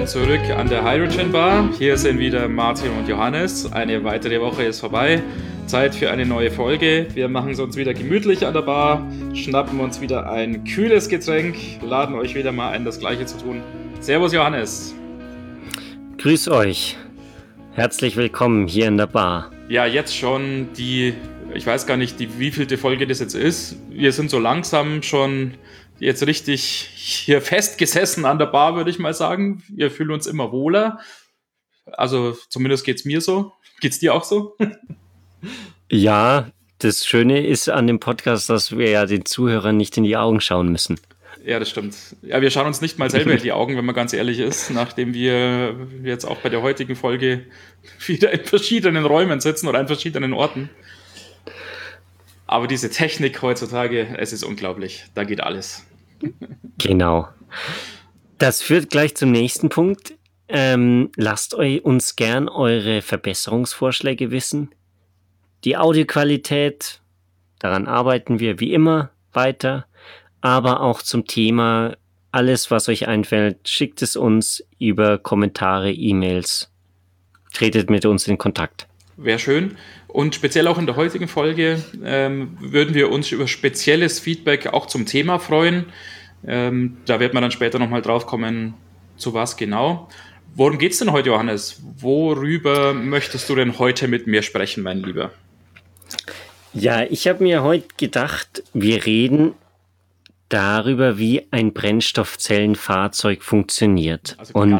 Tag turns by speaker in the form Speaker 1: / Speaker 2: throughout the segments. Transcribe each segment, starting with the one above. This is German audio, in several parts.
Speaker 1: willkommen zurück an der Hydrogen Bar. Hier sind wieder Martin und Johannes. Eine weitere Woche ist vorbei. Zeit für eine neue Folge. Wir machen es uns wieder gemütlich an der Bar, schnappen uns wieder ein kühles Getränk, laden euch wieder mal ein, das Gleiche zu tun. Servus Johannes.
Speaker 2: Grüß euch. Herzlich willkommen hier in der Bar.
Speaker 1: Ja, jetzt schon ich weiß gar nicht, wievielte Folge das jetzt ist. Wir sind so langsam schon jetzt richtig hier festgesessen an der Bar, würde ich mal sagen. Wir fühlen uns immer wohler. Also zumindest geht's mir so. Geht's dir auch so?
Speaker 2: Ja, das Schöne ist an dem Podcast, dass wir ja den Zuhörern nicht in die Augen schauen müssen.
Speaker 1: Ja, das stimmt. Ja, wir schauen uns nicht mal selber in die Augen, wenn man ganz ehrlich ist, nachdem wir jetzt auch bei der heutigen Folge wieder in verschiedenen Räumen sitzen oder an verschiedenen Orten. Aber diese Technik heutzutage, es ist unglaublich. Da geht alles.
Speaker 2: Genau. Das führt gleich zum nächsten Punkt. Lasst uns gern eure Verbesserungsvorschläge wissen. Die Audioqualität, daran arbeiten wir wie immer weiter. Aber auch zum Thema, alles was euch einfällt, schickt es uns über Kommentare, E-Mails. Tretet mit uns in Kontakt.
Speaker 1: Wäre schön. Und speziell auch in der heutigen Folge würden wir uns über spezielles Feedback auch zum Thema freuen. Da wird man dann später nochmal drauf kommen, zu was genau. Worum geht's denn heute, Johannes? Worüber möchtest du denn heute mit mir sprechen, mein Lieber?
Speaker 2: Ja, ich habe mir heute gedacht, wir reden darüber, wie ein Brennstoffzellenfahrzeug funktioniert.
Speaker 1: Also eine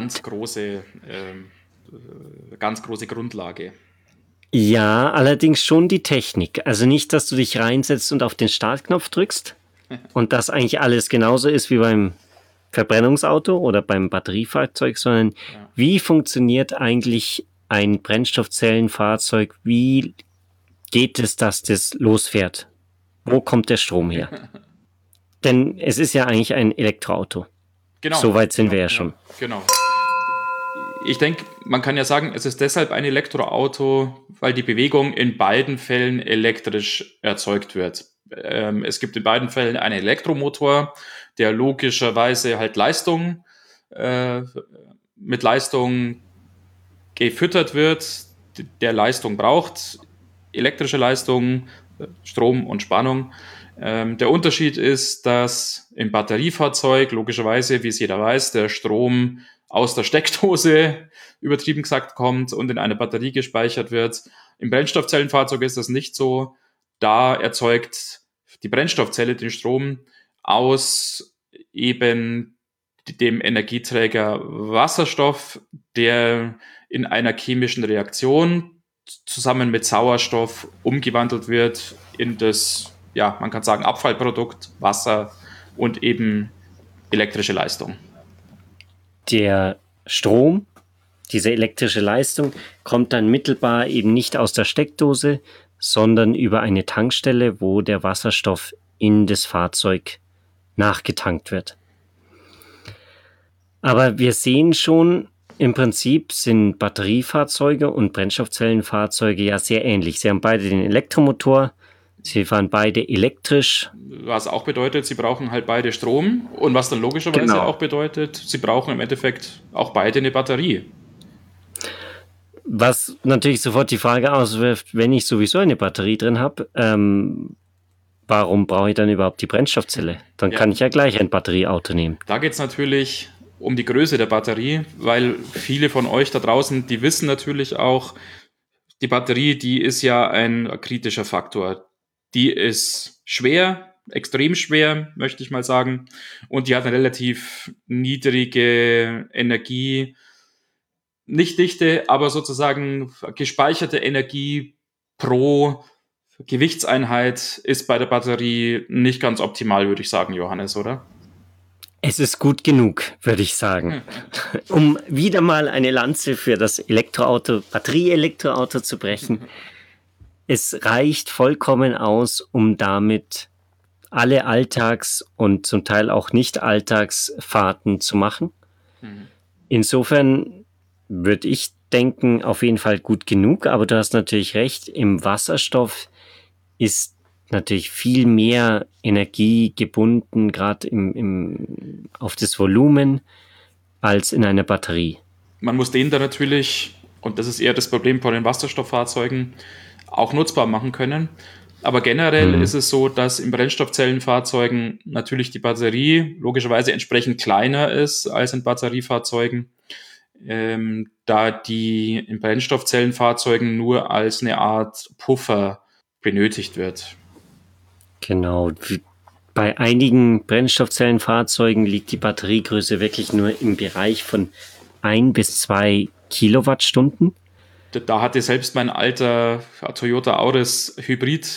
Speaker 1: ganz große Grundlage.
Speaker 2: Ja, allerdings schon die Technik. Also nicht, dass du dich reinsetzt und auf den Startknopf drückst und das eigentlich alles genauso ist wie beim Verbrennungsauto oder beim Batteriefahrzeug, sondern wie funktioniert eigentlich ein Brennstoffzellenfahrzeug? Wie geht es, dass das losfährt? Wo kommt der Strom her? Denn es ist ja eigentlich ein Elektroauto.
Speaker 1: Genau.
Speaker 2: Soweit sind wir ja schon.
Speaker 1: Genau. Ich denke, man kann ja sagen, es ist deshalb ein Elektroauto, weil die Bewegung in beiden Fällen elektrisch erzeugt wird. Es gibt in beiden Fällen einen Elektromotor, der logischerweise halt mit Leistung gefüttert wird, der Leistung braucht, elektrische Leistung, Strom und Spannung. Der Unterschied ist, dass im Batteriefahrzeug logischerweise, wie es jeder weiß, der Strom aus der Steckdose, übertrieben gesagt, kommt und in einer Batterie gespeichert wird. Im Brennstoffzellenfahrzeug ist das nicht so. Da erzeugt die Brennstoffzelle den Strom aus eben dem Energieträger Wasserstoff, der in einer chemischen Reaktion zusammen mit Sauerstoff umgewandelt wird in das, ja, man kann sagen, Abfallprodukt Wasser und eben elektrische Leistung.
Speaker 2: Der Strom, diese elektrische Leistung, kommt dann mittelbar eben nicht aus der Steckdose, sondern über eine Tankstelle, wo der Wasserstoff in das Fahrzeug nachgetankt wird. Aber wir sehen schon, im Prinzip sind Batteriefahrzeuge und Brennstoffzellenfahrzeuge ja sehr ähnlich. Sie haben beide den Elektromotor, sie fahren beide elektrisch.
Speaker 1: Was auch bedeutet, sie brauchen halt beide Strom und was dann logischerweise auch bedeutet, sie brauchen im Endeffekt auch beide eine Batterie.
Speaker 2: Was natürlich sofort die Frage auswirft, wenn ich sowieso eine Batterie drin habe, warum brauche ich dann überhaupt die Brennstoffzelle? Dann kann ich ja gleich ein Batterieauto nehmen.
Speaker 1: Da geht es natürlich um die Größe der Batterie, weil viele von euch da draußen, die wissen natürlich auch, die Batterie, die ist ja ein kritischer Faktor. Die ist schwer, extrem schwer, möchte ich mal sagen. Und die hat eine relativ niedrige Energie, nicht Dichte, aber sozusagen gespeicherte Energie pro Gewichtseinheit ist bei der Batterie nicht ganz optimal, würde ich sagen, Johannes, oder?
Speaker 2: Es ist gut genug, würde ich sagen. Um wieder mal eine Lanze für das Batterie-Elektroauto zu brechen. Es reicht vollkommen aus, um damit alle Alltags- und zum Teil auch Nicht-Alltagsfahrten zu machen. Insofern würde ich denken, auf jeden Fall gut genug, aber du hast natürlich recht, im Wasserstoff ist natürlich viel mehr Energie gebunden, gerade auf das Volumen. als in einer Batterie.
Speaker 1: Man muss den da natürlich, und das ist eher das Problem von den Wasserstofffahrzeugen, auch nutzbar machen können. Aber generell ist es so, dass in Brennstoffzellenfahrzeugen natürlich die Batterie logischerweise entsprechend kleiner ist als in Batteriefahrzeugen, da die in Brennstoffzellenfahrzeugen nur als eine Art Puffer benötigt wird.
Speaker 2: Genau. Bei einigen Brennstoffzellenfahrzeugen liegt die Batteriegröße wirklich nur im Bereich von 1 bis 2 Kilowattstunden.
Speaker 1: Da hatte selbst mein alter Toyota Auris Hybrid,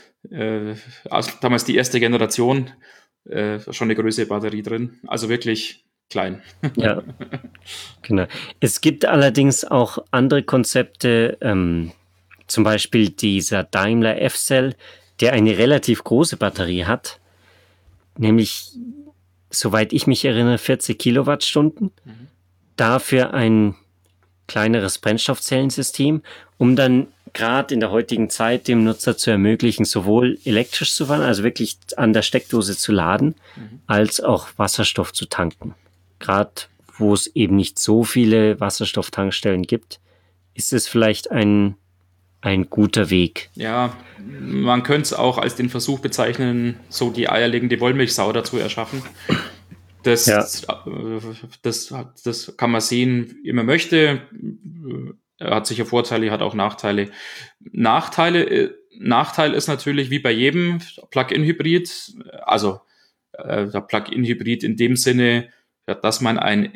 Speaker 1: also damals die erste Generation, schon eine größere Batterie drin. Also wirklich klein.
Speaker 2: Ja, genau. Es gibt allerdings auch andere Konzepte, zum Beispiel dieser Daimler F-Cell, der eine relativ große Batterie hat, nämlich, soweit ich mich erinnere, 40 Kilowattstunden. Dafür ein kleineres Brennstoffzellensystem, um dann gerade in der heutigen Zeit dem Nutzer zu ermöglichen, sowohl elektrisch zu fahren, also wirklich an der Steckdose zu laden, als auch Wasserstoff zu tanken. Gerade wo es eben nicht so viele Wasserstofftankstellen gibt, ist es vielleicht ein guter Weg.
Speaker 1: Ja, man könnte es auch als den Versuch bezeichnen, so die eierlegende Wollmilchsau dazu erschaffen. Das kann man sehen, wie man möchte. Er hat sicher Vorteile, hat auch Nachteile. Nachteil ist natürlich wie bei jedem Plug-in-Hybrid, also der Plug-in-Hybrid in dem Sinne, dass man ein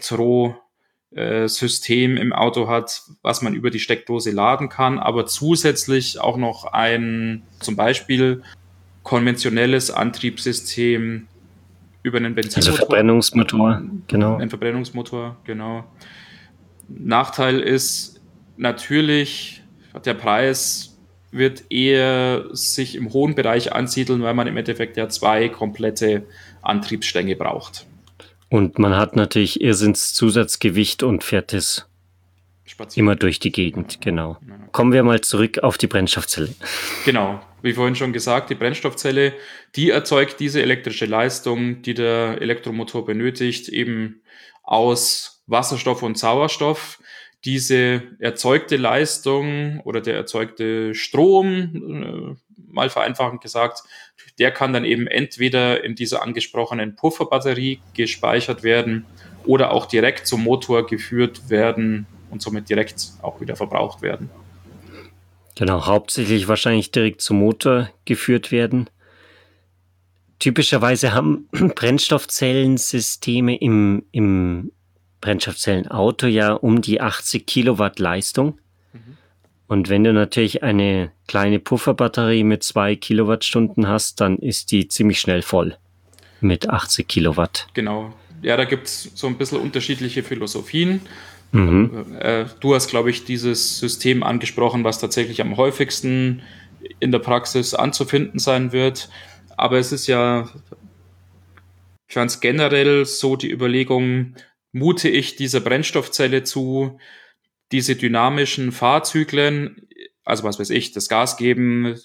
Speaker 1: Elektrosystem im Auto hat, was man über die Steckdose laden kann, aber zusätzlich auch noch ein zum Beispiel konventionelles Antriebssystem über einen Benzinmotor.
Speaker 2: Also Verbrennungsmotor, genau.
Speaker 1: Ein Verbrennungsmotor, genau. Nachteil ist natürlich, der Preis wird eher sich im hohen Bereich ansiedeln, weil man im Endeffekt ja 2 komplette Antriebsstränge braucht.
Speaker 2: Und man hat natürlich Irrsinnszusatzgewicht und fährt es immer durch die Gegend, genau. Kommen wir mal zurück auf die Brennstoffzelle.
Speaker 1: Genau, wie vorhin schon gesagt, die Brennstoffzelle, die erzeugt diese elektrische Leistung, die der Elektromotor benötigt, eben aus Wasserstoff und Sauerstoff. Diese erzeugte Leistung oder der erzeugte Strom, mal vereinfachend gesagt, der kann dann eben entweder in dieser angesprochenen Pufferbatterie gespeichert werden oder auch direkt zum Motor geführt werden und somit direkt auch wieder verbraucht werden.
Speaker 2: Genau, hauptsächlich wahrscheinlich direkt zum Motor geführt werden. Typischerweise haben Brennstoffzellensysteme im Brennstoffzellenauto ja um die 80 Kilowatt Leistung. Und wenn du natürlich eine kleine Pufferbatterie mit 2 Kilowattstunden hast, dann ist die ziemlich schnell voll mit 80 Kilowatt.
Speaker 1: Genau. Ja, da gibt es so ein bisschen unterschiedliche Philosophien. Du hast, glaube ich, dieses System angesprochen, was tatsächlich am häufigsten in der Praxis anzufinden sein wird. Aber es ist ja ganz generell so die Überlegung, mute ich dieser Brennstoffzelle zu, diese dynamischen Fahrzyklen, also was weiß ich, das Gas geben,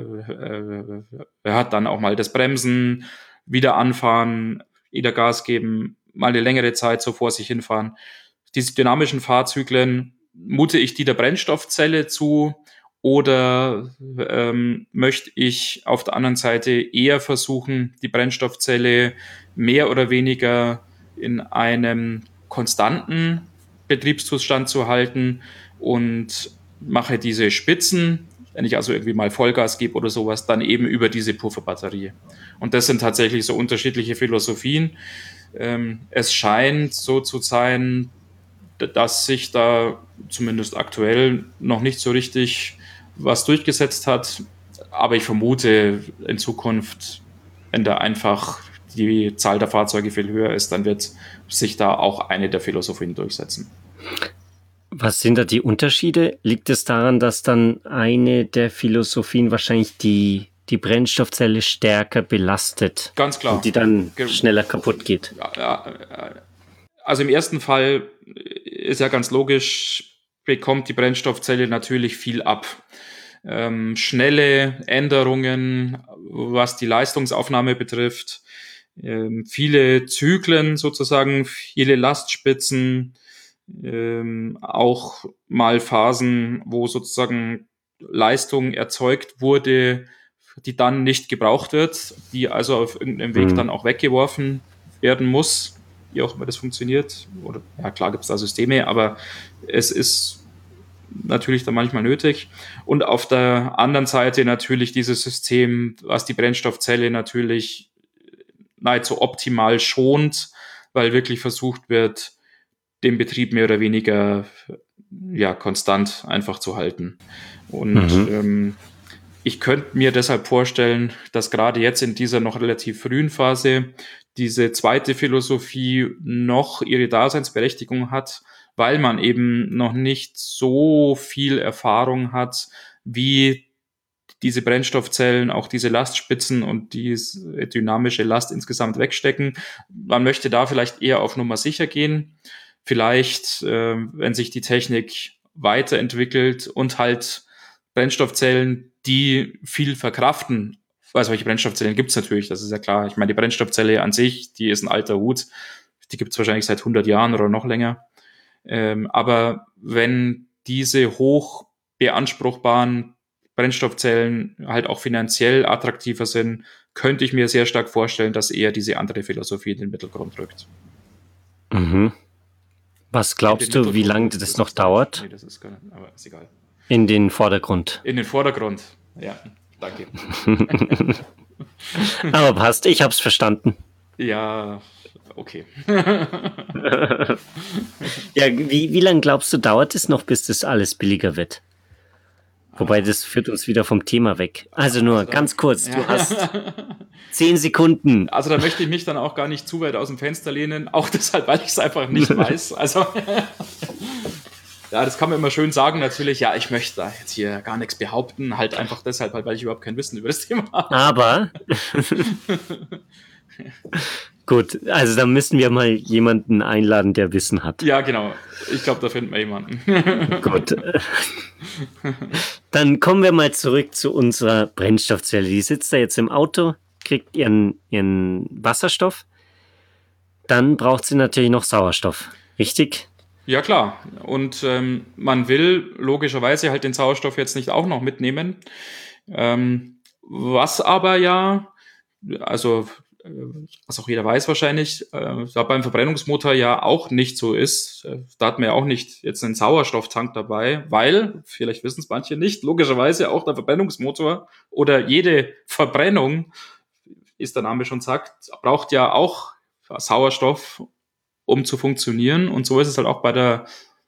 Speaker 1: er hat dann auch mal das Bremsen, wieder anfahren, wieder Gas geben, mal eine längere Zeit so vor sich hinfahren. Diese dynamischen Fahrzyklen, mute ich die der Brennstoffzelle zu oder möchte ich auf der anderen Seite eher versuchen, die Brennstoffzelle mehr oder weniger in einem konstanten Betriebszustand zu halten und mache diese Spitzen, wenn ich also irgendwie mal Vollgas gebe oder sowas, dann eben über diese Pufferbatterie. Und das sind tatsächlich so unterschiedliche Philosophien. Es scheint so zu sein, dass sich da zumindest aktuell noch nicht so richtig was durchgesetzt hat. Aber ich vermute, in Zukunft, wenn da einfach die Zahl der Fahrzeuge viel höher ist, dann wird sich da auch eine der Philosophien durchsetzen.
Speaker 2: Was sind da die Unterschiede? Liegt es daran, dass dann eine der Philosophien wahrscheinlich die Brennstoffzelle stärker belastet?
Speaker 1: Ganz klar.
Speaker 2: Und die dann schneller kaputt geht?
Speaker 1: Also im ersten Fall ist ja ganz logisch, bekommt die Brennstoffzelle natürlich viel ab. Schnelle Änderungen, was die Leistungsaufnahme betrifft, viele Zyklen sozusagen, viele Lastspitzen, auch mal Phasen, wo sozusagen Leistung erzeugt wurde, die dann nicht gebraucht wird, die also auf irgendeinem Weg dann auch weggeworfen werden muss, wie auch immer das funktioniert. Oder ja, klar gibt es da Systeme, aber es ist natürlich dann manchmal nötig. Und auf der anderen Seite natürlich dieses System, was die Brennstoffzelle natürlich nahezu optimal schont, weil wirklich versucht wird, den Betrieb mehr oder weniger konstant einfach zu halten. Und ich könnte mir deshalb vorstellen, dass gerade jetzt in dieser noch relativ frühen Phase diese zweite Philosophie noch ihre Daseinsberechtigung hat, weil man eben noch nicht so viel Erfahrung hat, wie diese Brennstoffzellen, auch diese Lastspitzen und die dynamische Last insgesamt wegstecken. Man möchte da vielleicht eher auf Nummer sicher gehen. Vielleicht, wenn sich die Technik weiterentwickelt und halt Brennstoffzellen, die viel verkraften. Also solche Brennstoffzellen gibt es natürlich, das ist ja klar. Ich meine, die Brennstoffzelle an sich, die ist ein alter Hut. Die gibt es wahrscheinlich seit 100 Jahren oder noch länger. Aber wenn diese hoch beanspruchbaren Brennstoffzellen halt auch finanziell attraktiver sind, könnte ich mir sehr stark vorstellen, dass eher diese andere Philosophie in den Mittelgrund rückt.
Speaker 2: Mhm. Was glaubst du, wie lange das noch dauert?
Speaker 1: Nee, das ist gar nicht, aber ist egal.
Speaker 2: In den Vordergrund.
Speaker 1: In den Vordergrund, ja, danke.
Speaker 2: Aber passt, ich hab's verstanden.
Speaker 1: Ja, okay.
Speaker 2: Ja, wie lange glaubst du, dauert es noch, bis das alles billiger wird? Wobei, das führt uns wieder vom Thema weg. Also nur ganz kurz, du hast 10 Sekunden.
Speaker 1: Also da möchte ich mich dann auch gar nicht zu weit aus dem Fenster lehnen, auch deshalb, weil ich es einfach nicht weiß. Also ja, das kann man immer schön sagen natürlich. Ja, ich möchte da jetzt hier gar nichts behaupten, halt einfach deshalb, weil ich überhaupt kein Wissen über das Thema habe.
Speaker 2: Aber gut, also dann müssen wir mal jemanden einladen, der Wissen hat.
Speaker 1: Ja, genau. Ich glaube, da finden wir jemanden.
Speaker 2: Gut. Dann kommen wir mal zurück zu unserer Brennstoffzelle. Die sitzt da jetzt im Auto, kriegt ihren Wasserstoff. Dann braucht sie natürlich noch Sauerstoff. Richtig?
Speaker 1: Ja, klar. Und man will logischerweise halt den Sauerstoff jetzt nicht auch noch mitnehmen. Was aber ja, also was auch jeder weiß wahrscheinlich, da beim Verbrennungsmotor ja auch nicht so ist. Da hat man ja auch nicht jetzt einen Sauerstofftank dabei, weil, vielleicht wissen es manche nicht, logischerweise auch der Verbrennungsmotor oder jede Verbrennung, ist der Name schon sagt, braucht ja auch Sauerstoff, um zu funktionieren. Und so ist es halt auch bei der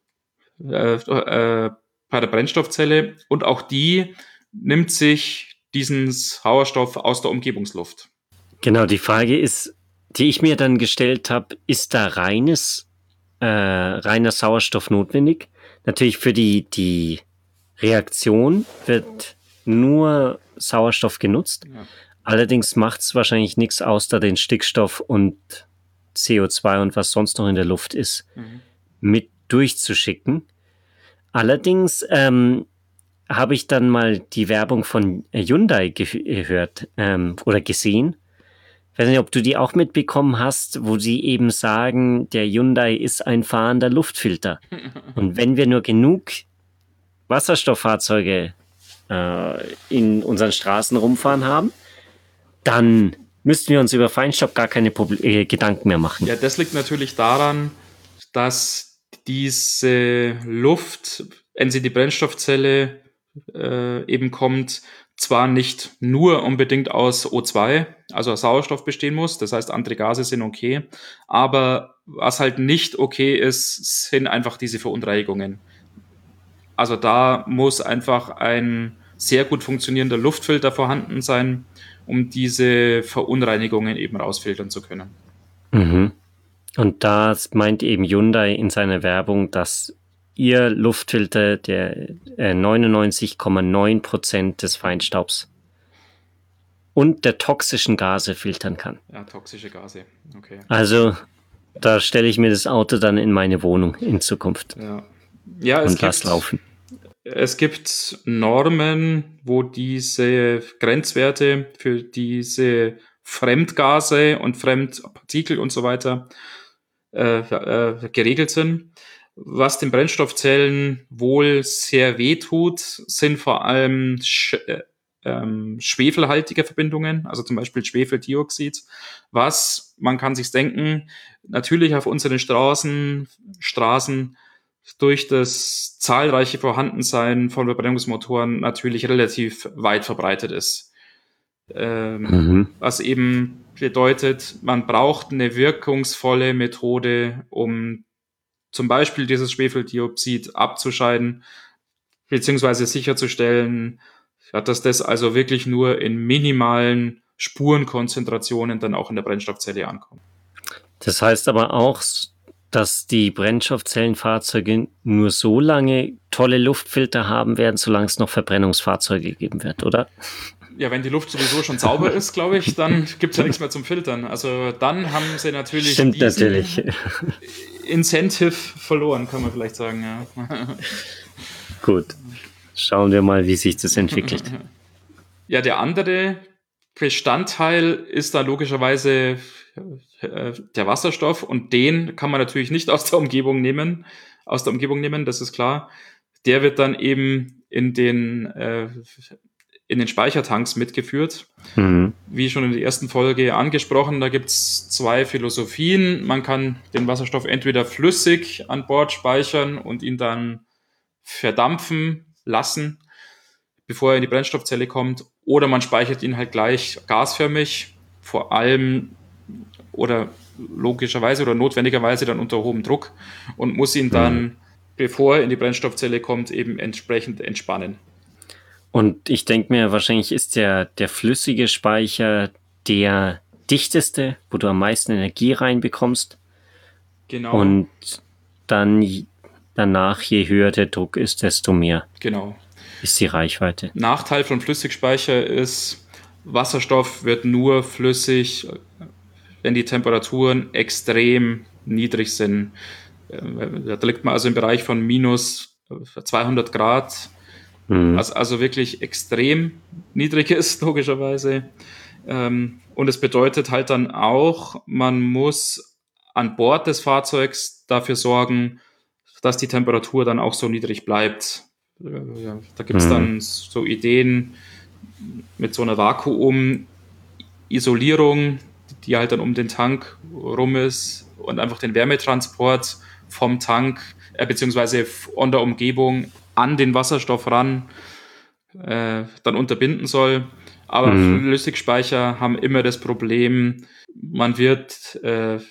Speaker 1: Brennstoffzelle. Und auch die nimmt sich diesen Sauerstoff aus der Umgebungsluft.
Speaker 2: Genau, die Frage ist, die ich mir dann gestellt habe, ist da reiner Sauerstoff notwendig? Natürlich für die Reaktion wird nur Sauerstoff genutzt. Ja. Allerdings macht es wahrscheinlich nichts aus, da den Stickstoff und CO2 und was sonst noch in der Luft ist, mit durchzuschicken. Allerdings habe ich dann mal die Werbung von Hyundai gehört oder gesehen. Ich weiß nicht, ob du die auch mitbekommen hast, wo sie eben sagen, der Hyundai ist ein fahrender Luftfilter. Und wenn wir nur genug Wasserstofffahrzeuge in unseren Straßen rumfahren haben, dann müssten wir uns über Feinstaub gar keine Gedanken mehr machen.
Speaker 1: Ja, das liegt natürlich daran, dass diese Luft, wenn sie in die Brennstoffzelle eben kommt, zwar nicht nur unbedingt aus O2, also aus Sauerstoff bestehen muss, das heißt, andere Gase sind okay, aber was halt nicht okay ist, sind einfach diese Verunreinigungen. Also da muss einfach ein sehr gut funktionierender Luftfilter vorhanden sein, um diese Verunreinigungen eben rausfiltern zu können.
Speaker 2: Mhm. Und das meint eben Hyundai in seiner Werbung, dass ihr Luftfilter der 99,9% des Feinstaubs und der toxischen Gase filtern kann.
Speaker 1: Ja, toxische Gase, okay.
Speaker 2: Also da stelle ich mir das Auto dann in meine Wohnung in Zukunft.
Speaker 1: Ja,
Speaker 2: und lass laufen.
Speaker 1: Es gibt Normen, wo diese Grenzwerte für diese Fremdgase und Fremdpartikel und so weiter geregelt sind. Was den Brennstoffzellen wohl sehr wehtut, sind vor allem schwefelhaltige Verbindungen, also zum Beispiel Schwefeldioxid, was, man kann sich denken, natürlich auf unseren Straßen durch das zahlreiche Vorhandensein von Verbrennungsmotoren natürlich relativ weit verbreitet ist. Was eben bedeutet, man braucht eine wirkungsvolle Methode, um zum Beispiel dieses Schwefeldioxid abzuscheiden, beziehungsweise sicherzustellen, dass das also wirklich nur in minimalen Spurenkonzentrationen dann auch in der Brennstoffzelle ankommt.
Speaker 2: Das heißt aber auch, dass die Brennstoffzellenfahrzeuge nur so lange tolle Luftfilter haben werden, solange es noch Verbrennungsfahrzeuge geben wird, oder?
Speaker 1: Ja, wenn die Luft sowieso schon sauber ist, glaube ich, dann gibt es ja nichts mehr zum Filtern. Also dann haben sie natürlich Incentive verloren, kann man vielleicht sagen. Ja.
Speaker 2: Gut, schauen wir mal, wie sich das entwickelt.
Speaker 1: Ja, der andere Bestandteil ist da logischerweise der Wasserstoff, und den kann man natürlich nicht aus der Umgebung nehmen, das ist klar. Der wird dann eben in den Speichertanks mitgeführt. Wie schon in der ersten Folge angesprochen, da gibt es 2 Philosophien. Man kann den Wasserstoff entweder flüssig an Bord speichern und ihn dann verdampfen lassen, bevor er in die Brennstoffzelle kommt, oder man speichert ihn halt gleich gasförmig, vor allem oder logischerweise oder notwendigerweise dann unter hohem Druck, und muss ihn dann, bevor er in die Brennstoffzelle kommt, eben entsprechend entspannen.
Speaker 2: Und ich denke mir, wahrscheinlich ist der flüssige Speicher der dichteste, wo du am meisten Energie reinbekommst.
Speaker 1: Genau.
Speaker 2: Und dann danach, je höher der Druck ist, desto mehr ist die Reichweite.
Speaker 1: Nachteil von Flüssigspeicher ist, Wasserstoff wird nur flüssig, wenn die Temperaturen extrem niedrig sind. Da liegt man also im Bereich von minus 200 Grad, was also wirklich extrem niedrig ist, logischerweise. Und es bedeutet halt dann auch, man muss an Bord des Fahrzeugs dafür sorgen, dass die Temperatur dann auch so niedrig bleibt. Da gibt es dann so Ideen mit so einer Vakuumisolierung, die halt dann um den Tank rum ist und einfach den Wärmetransport vom Tank beziehungsweise von der Umgebung an den Wasserstoff ran dann unterbinden soll. Aber Flüssigspeicher haben immer das Problem, man wird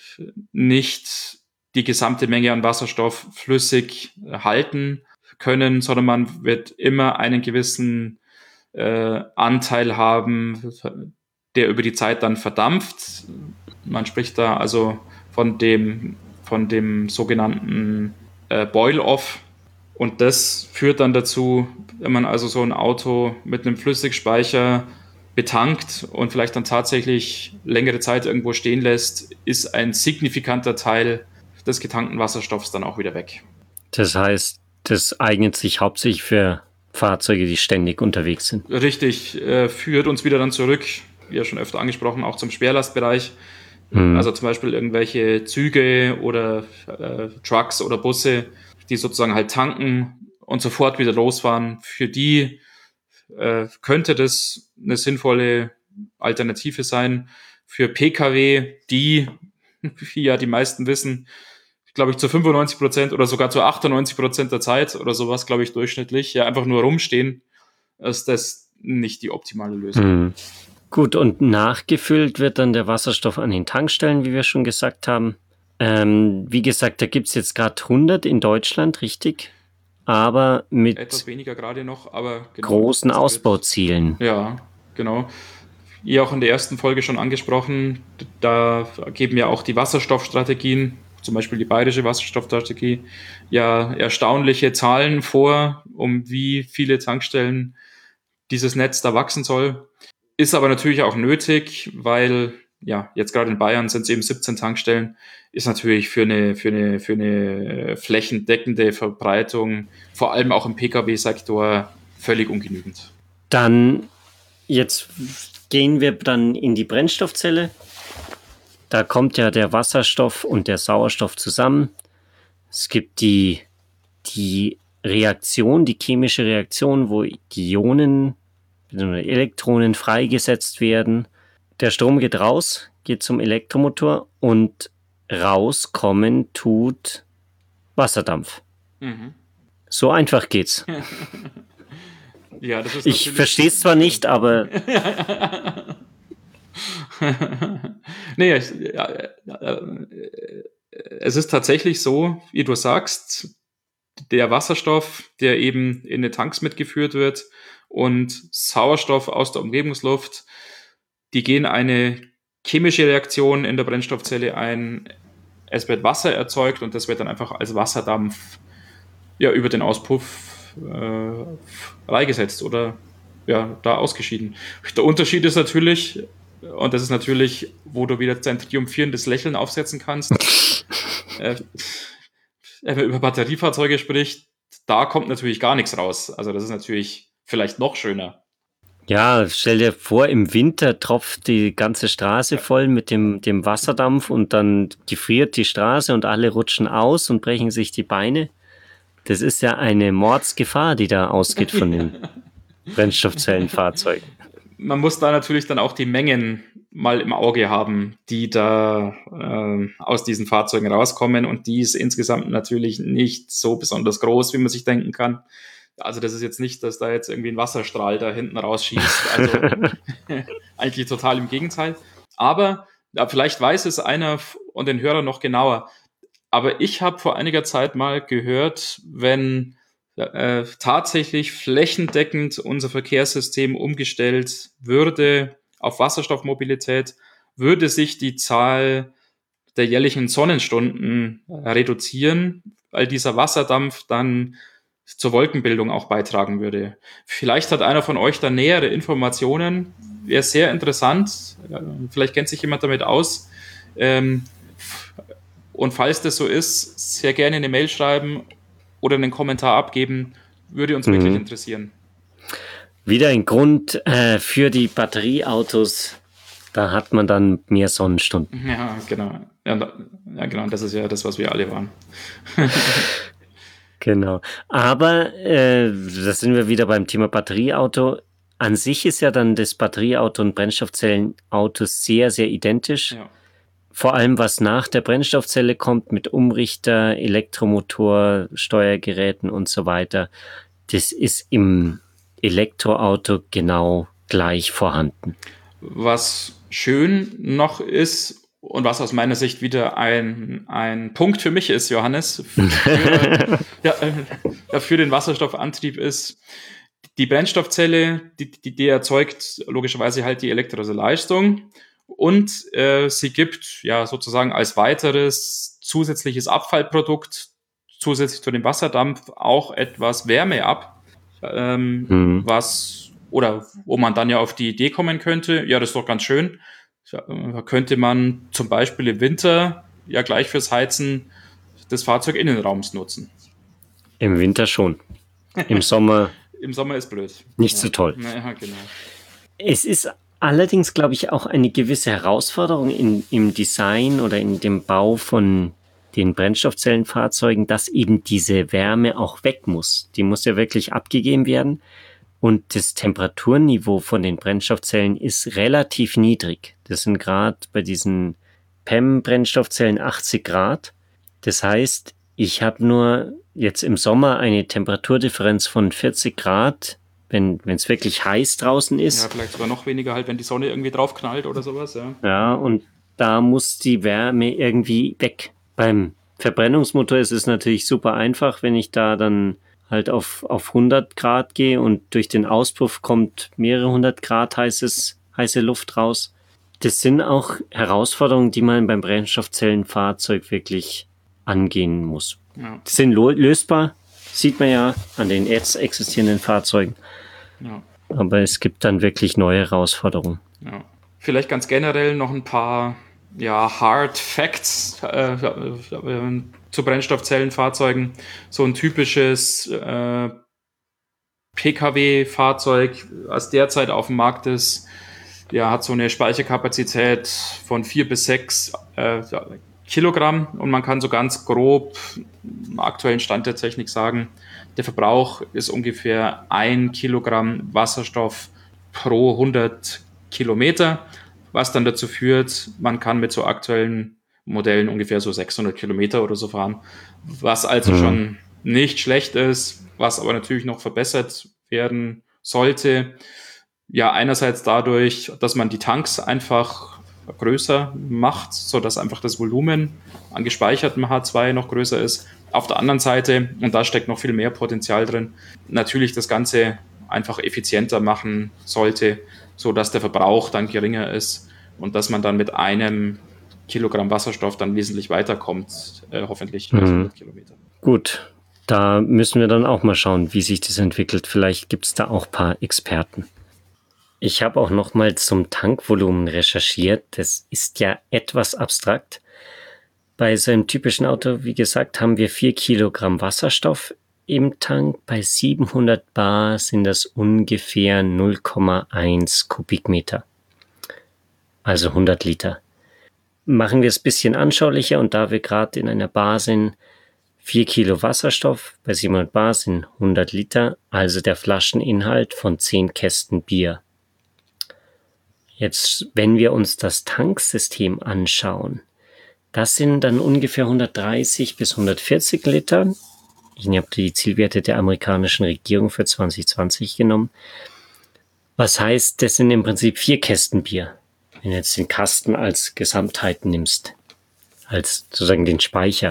Speaker 1: nicht die gesamte Menge an Wasserstoff flüssig halten können, sondern man wird immer einen gewissen Anteil haben, der über die Zeit dann verdampft. Man spricht da also von dem sogenannten Boil-off. Und das führt dann dazu, wenn man also so ein Auto mit einem Flüssigspeicher betankt und vielleicht dann tatsächlich längere Zeit irgendwo stehen lässt, ist ein signifikanter Teil des getankten Wasserstoffs dann auch wieder weg.
Speaker 2: Das heißt, das eignet sich hauptsächlich für Fahrzeuge, die ständig unterwegs sind.
Speaker 1: Richtig, führt uns wieder dann zurück, wie ja schon öfter angesprochen, auch zum Schwerlastbereich. Also zum Beispiel irgendwelche Züge oder Trucks oder Busse, die sozusagen halt tanken und sofort wieder losfahren. Für die könnte das eine sinnvolle Alternative sein. Für Pkw, die, wie ja die meisten wissen, glaube ich, zu 95% oder sogar zu 98% der Zeit oder sowas, glaube ich, durchschnittlich, ja einfach nur rumstehen, ist das nicht die optimale Lösung.
Speaker 2: Gut, und nachgefüllt wird dann der Wasserstoff an den Tankstellen, wie wir schon gesagt haben. Wie gesagt, da gibt es jetzt gerade 100 in Deutschland, richtig? Aber mit
Speaker 1: etwas weniger gerade noch, aber
Speaker 2: großen Ausbauzielen.
Speaker 1: Ja, genau. Wie auch in der ersten Folge schon angesprochen, da geben ja auch die Wasserstoffstrategien, zum Beispiel die bayerische Wasserstoffstrategie, ja erstaunliche Zahlen vor, um wie viele Tankstellen dieses Netz da wachsen soll. Ist aber natürlich auch nötig, weil ja jetzt gerade in Bayern sind es eben 17 Tankstellen, ist natürlich für eine flächendeckende Verbreitung, vor allem auch im Pkw-Sektor, völlig ungenügend.
Speaker 2: Dann jetzt gehen wir dann in die Brennstoffzelle. Da kommt ja der Wasserstoff und der Sauerstoff zusammen. Es gibt die Reaktion, die chemische Reaktion, wo die Ionen, Elektronen freigesetzt werden. Der Strom geht raus, geht zum Elektromotor und rauskommen tut Wasserdampf.
Speaker 1: Mhm.
Speaker 2: So einfach geht's.
Speaker 1: Ja, das ist
Speaker 2: ich verstehe es zwar nicht, aber...
Speaker 1: Nee, es ist tatsächlich so, wie du sagst, der Wasserstoff, der eben in den Tanks mitgeführt wird und Sauerstoff aus der Umgebungsluft, die gehen eine chemische Reaktion in der Brennstoffzelle ein. Es wird Wasser erzeugt und das wird dann einfach als Wasserdampf über den Auspuff freigesetzt oder da ausgeschieden. Der Unterschied ist natürlich, und das ist natürlich, wo du wieder dein triumphierendes Lächeln aufsetzen kannst, wenn man über Batteriefahrzeuge spricht, da kommt natürlich gar nichts raus. Also das ist natürlich vielleicht noch schöner.
Speaker 2: Ja, stell dir vor, im Winter tropft die ganze Straße voll mit dem Wasserdampf und dann gefriert die Straße und alle rutschen aus und brechen sich die Beine. Das ist ja eine Mordsgefahr, die da ausgeht von den Brennstoffzellenfahrzeugen.
Speaker 1: Man muss da natürlich dann auch die Mengen mal im Auge haben, die da aus diesen Fahrzeugen rauskommen, und die ist insgesamt natürlich nicht so besonders groß, wie man sich denken kann. Also das ist jetzt nicht, dass da jetzt irgendwie ein Wasserstrahl da hinten rausschießt. Also eigentlich total im Gegenteil. Aber vielleicht weiß es einer und den Hörer noch genauer. Aber ich habe vor einiger Zeit mal gehört, wenn tatsächlich flächendeckend unser Verkehrssystem umgestellt würde auf Wasserstoffmobilität, würde sich die Zahl der jährlichen Sonnenstunden reduzieren, weil dieser Wasserdampf dann zur Wolkenbildung auch beitragen würde. Vielleicht hat einer von euch da nähere Informationen, wäre sehr interessant. Vielleicht kennt sich jemand damit aus. Und falls das so ist, sehr gerne eine Mail schreiben oder einen Kommentar abgeben, würde uns wirklich interessieren.
Speaker 2: Wieder ein Grund für die Batterieautos, da hat man dann mehr Sonnenstunden.
Speaker 1: Ja, genau. Ja, genau, das ist ja das, was wir alle waren.
Speaker 2: Genau. Aber da sind wir wieder beim Thema Batterieauto. An sich ist ja dann das Batterieauto und Brennstoffzellenauto sehr, sehr identisch.
Speaker 1: Ja.
Speaker 2: Vor allem, was nach der Brennstoffzelle kommt mit Umrichter, Elektromotor, Steuergeräten und so weiter, das ist im Elektroauto genau gleich vorhanden.
Speaker 1: Was schön noch ist und was aus meiner Sicht wieder ein Punkt für mich ist, Johannes, für den Wasserstoffantrieb ist, die Brennstoffzelle, die erzeugt logischerweise halt die elektrische Leistung. Und sie gibt ja sozusagen als weiteres zusätzliches Abfallprodukt, zusätzlich zu dem Wasserdampf, auch etwas Wärme ab, wo man dann ja auf die Idee kommen könnte, ja, das ist doch ganz schön, da könnte man zum Beispiel im Winter ja gleich fürs Heizen des Fahrzeuginnenraums nutzen.
Speaker 2: Im Winter schon. Im Sommer
Speaker 1: Im Sommer ist blöd.
Speaker 2: Nicht so toll.
Speaker 1: Ja, genau.
Speaker 2: Es ist allerdings, glaube ich, auch eine gewisse Herausforderung im Design oder in dem Bau von den Brennstoffzellenfahrzeugen, dass eben diese Wärme auch weg muss. Die muss ja wirklich abgegeben werden. Und das Temperaturniveau von den Brennstoffzellen ist relativ niedrig. Das sind gerade bei diesen PEM-Brennstoffzellen 80 Grad. Das heißt, ich habe nur jetzt im Sommer eine Temperaturdifferenz von 40 Grad, wenn es wirklich heiß draußen ist.
Speaker 1: Ja, vielleicht sogar noch weniger halt, wenn die Sonne irgendwie draufknallt oder sowas.
Speaker 2: Ja, und da muss die Wärme irgendwie weg. Beim Verbrennungsmotor ist es natürlich super einfach, wenn ich da dann halt auf 100 Grad gehe und durch den Auspuff kommt mehrere 100 Grad heiße Luft raus. Das sind auch Herausforderungen, die man beim Brennstoffzellenfahrzeug wirklich angehen muss.
Speaker 1: Ja.
Speaker 2: Die sind lösbar, sieht man ja an den jetzt existierenden Fahrzeugen.
Speaker 1: Ja.
Speaker 2: Aber es gibt dann wirklich neue Herausforderungen.
Speaker 1: Ja. Vielleicht ganz generell noch ein paar Hard Facts zu Brennstoffzellenfahrzeugen. So ein typisches Pkw-Fahrzeug, was derzeit auf dem Markt ist, hat so eine Speicherkapazität von 4 bis 6 Kilogramm und man kann so ganz grob im aktuellen Stand der Technik sagen, der Verbrauch ist ungefähr 1 Kilogramm Wasserstoff pro 100 Kilometer, was dann dazu führt, man kann mit so aktuellen Modellen ungefähr so 600 Kilometer oder so fahren, was also schon nicht schlecht ist, was aber natürlich noch verbessert werden sollte. Ja, einerseits dadurch, dass man die Tanks einfach größer macht, sodass einfach das Volumen an gespeichertem H2 noch größer ist. Auf der anderen Seite, und da steckt noch viel mehr Potenzial drin, natürlich das Ganze einfach effizienter machen sollte, sodass der Verbrauch dann geringer ist und dass man dann mit einem Kilogramm Wasserstoff dann wesentlich weiterkommt, hoffentlich über 100 Kilometer.
Speaker 2: Gut, da müssen wir dann auch mal schauen, wie sich das entwickelt. Vielleicht gibt es da auch ein paar Experten. Ich habe auch noch mal zum Tankvolumen recherchiert. Das ist ja etwas abstrakt. Bei so einem typischen Auto, wie gesagt, haben wir 4 Kilogramm Wasserstoff im Tank. Bei 700 Bar sind das ungefähr 0,1 Kubikmeter. Also 100 Liter. Machen wir es ein bisschen anschaulicher und da wir gerade in einer Bar sind, 4 Kilo Wasserstoff bei 700 Bar sind 100 Liter, also der Flascheninhalt von 10 Kästen Bier. Jetzt, wenn wir uns das Tanksystem anschauen, das sind dann ungefähr 130 bis 140 Liter. Ich habe die Zielwerte der amerikanischen Regierung für 2020 genommen. Was heißt, das sind im Prinzip 4 Kästen Bier, wenn du jetzt den Kasten als Gesamtheit nimmst, als sozusagen den Speicher.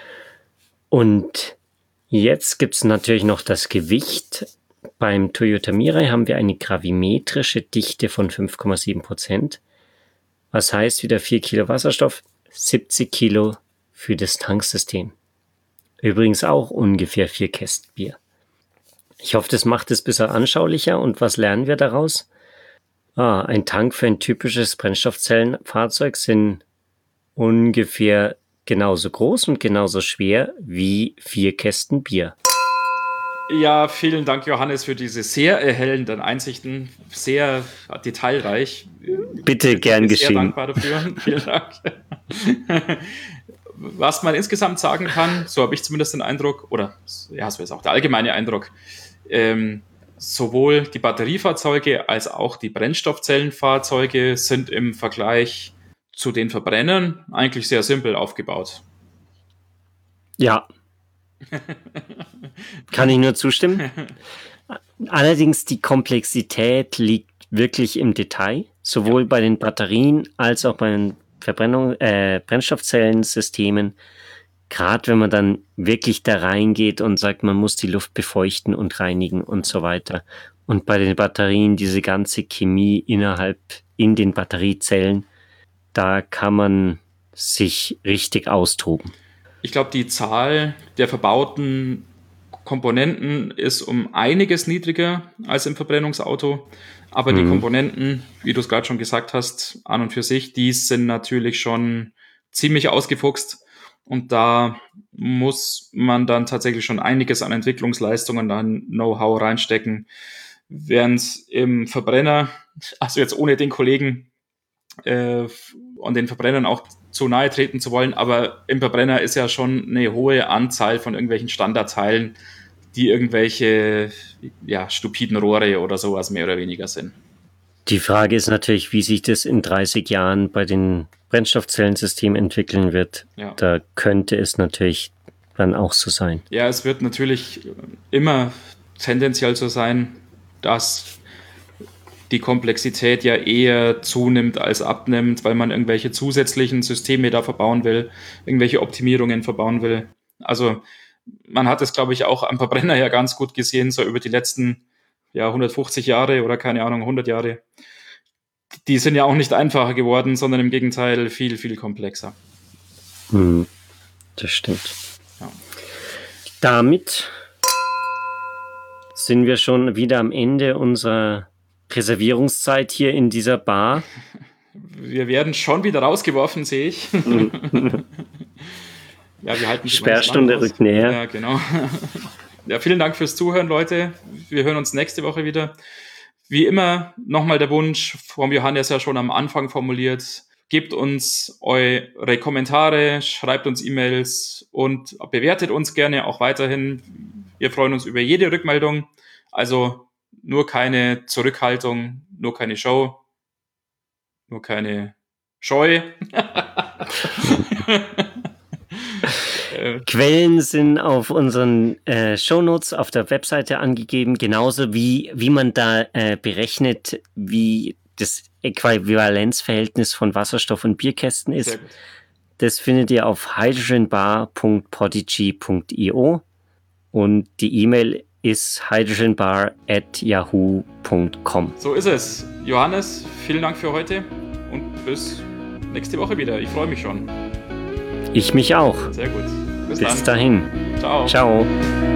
Speaker 2: Und jetzt gibt es natürlich noch das Gewicht. Beim Toyota Mirai haben wir eine gravimetrische Dichte von 5,7%. Was heißt wieder 4 Kilo Wasserstoff, 70 Kilo für das Tanksystem. Übrigens auch ungefähr 4 Kästen Bier. Ich hoffe, das macht es ein bisschen anschaulicher. Und was lernen wir daraus? Ein Tank für ein typisches Brennstoffzellenfahrzeug sind ungefähr genauso groß und genauso schwer wie 4 Kästen Bier.
Speaker 1: Ja, vielen Dank, Johannes, für diese sehr erhellenden Einsichten. Sehr detailreich.
Speaker 2: Bitte, gern geschehen.
Speaker 1: Sehr dankbar dafür. Vielen Dank. Was man insgesamt sagen kann, so habe ich zumindest den Eindruck, oder ja, so ist auch der allgemeine Eindruck, sowohl die Batteriefahrzeuge als auch die Brennstoffzellenfahrzeuge sind im Vergleich zu den Verbrennern eigentlich sehr simpel aufgebaut.
Speaker 2: Ja. Kann ich nur zustimmen. Allerdings die Komplexität liegt wirklich im Detail, sowohl bei den Batterien als auch bei den Brennstoffzellensystemen. Gerade wenn man dann wirklich da reingeht und sagt, man muss die Luft befeuchten und reinigen und so weiter. Und bei den Batterien diese ganze Chemie in den Batteriezellen, da kann man sich richtig austoben.
Speaker 1: Ich glaube, die Zahl der verbauten Komponenten ist um einiges niedriger als im Verbrennungsauto. Aber die Komponenten, wie du es gerade schon gesagt hast, an und für sich, die sind natürlich schon ziemlich ausgefuchst. Und da muss man dann tatsächlich schon einiges an Entwicklungsleistungen, an Know-how reinstecken. Während im Verbrenner, also jetzt ohne den Kollegen und den Verbrennern auch zu nahe treten zu wollen, aber im Verbrenner ist ja schon eine hohe Anzahl von irgendwelchen Standardteilen, die irgendwelche stupiden Rohre oder sowas mehr oder weniger sind.
Speaker 2: Die Frage ist natürlich, wie sich das in 30 Jahren bei den Brennstoffzellensystemen entwickeln wird. Ja. Da könnte es natürlich dann auch so sein.
Speaker 1: Ja, es wird natürlich immer tendenziell so sein, dass die Komplexität ja eher zunimmt als abnimmt, weil man irgendwelche zusätzlichen Systeme da verbauen will, irgendwelche Optimierungen verbauen will. Also man hat es, glaube ich, auch am Verbrenner ja ganz gut gesehen, so über die letzten 150 Jahre oder keine Ahnung, 100 Jahre. Die sind ja auch nicht einfacher geworden, sondern im Gegenteil viel, viel komplexer.
Speaker 2: Das stimmt. Ja. Damit sind wir schon wieder am Ende unserer Reservierungszeit hier in dieser Bar.
Speaker 1: Wir werden schon wieder rausgeworfen, sehe ich. Ja, wir halten
Speaker 2: Sperrstunde rückt näher.
Speaker 1: Ja, genau. Ja, vielen Dank fürs Zuhören, Leute. Wir hören uns nächste Woche wieder. Wie immer nochmal der Wunsch vom Johannes ja schon am Anfang formuliert. Gebt uns eure Kommentare, schreibt uns E-Mails und bewertet uns gerne auch weiterhin. Wir freuen uns über jede Rückmeldung. Also nur keine Zurückhaltung, nur keine Show, nur keine Scheu.
Speaker 2: Quellen sind auf unseren Shownotes auf der Webseite angegeben, genauso wie man da berechnet, wie das Äquivalenzverhältnis von Wasserstoff und Bierkästen ist. Das findet ihr auf hydrogenbar.podigy.io und die E-Mail ist hydrogenbar@yahoo.com.
Speaker 1: So ist es. Johannes, vielen Dank für heute und bis nächste Woche wieder. Ich freue mich schon.
Speaker 2: Ich mich auch.
Speaker 1: Sehr gut.
Speaker 2: Bis dahin.
Speaker 1: Ciao.
Speaker 2: Ciao.